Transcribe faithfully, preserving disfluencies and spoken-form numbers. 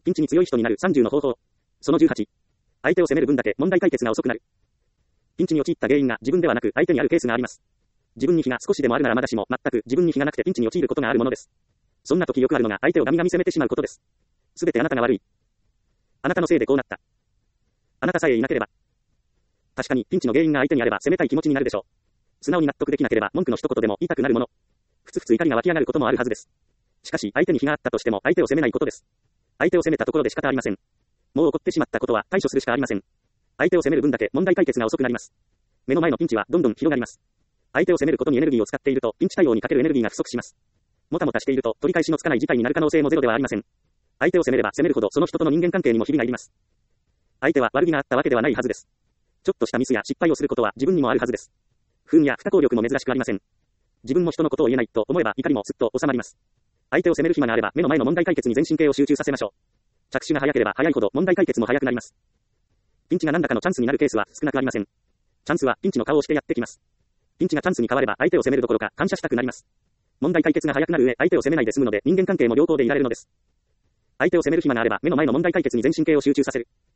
ピンチに強い人になるさんじゅうの方法。そのじゅうはち。相手を責める分だけ問題解決が遅くなる。ピンチに陥った原因が自分ではなく相手にあるケースがあります。自分に非が少しでもあるならまだしも、全く自分に非がなくてピンチに陥ることがあるものです。そんな時よくあるのが相手をガミガミ責めてしまうことです。すべてあなたが悪い。あなたのせいでこうなった。あなたさえいなければ。確かにピンチの原因が相手にあれば責めたい気持ちになるでしょう。素直に納得できなければ文句の一言でも言いたくなるもの。ふつふつ怒りが湧き上がることもあるはずです。しかし相手に非があったとしても相手を責めないことです。相手を責めたところで仕方ありません。もう起こってしまったことは対処するしかありません。相手を責める分だけ問題解決が遅くなります。目の前のピンチはどんどん広がります。相手を責めることにエネルギーを使っているとピンチ対応にかけるエネルギーが不足します。もたもたしていると取り返しのつかない事態になる可能性もゼロではありません。相手を責めれば責めるほどその人との人間関係にもひびが入ります。相手は悪気があったわけではないはずです。ちょっとしたミスや失敗をすることは自分にもあるはずです。不運や不可抗力も珍しくありません。自分も人のことを言えないと思えば怒りもすっと収まります。相手を責める暇があれば目の前の問題解決に全神経を集中させましょう。着手が早ければ早いほど問題解決も早くなります。ピンチが何らかのチャンスになるケースは少なくありません。チャンスはピンチの顔をしてやってきます。ピンチがチャンスに変われば相手を責めるどころか感謝したくなります。問題解決が早くなる上相手を責めないで済むので人間関係も良好でいられるのです。相手を責める暇があれば目の前の問題解決に全神経を集中させる。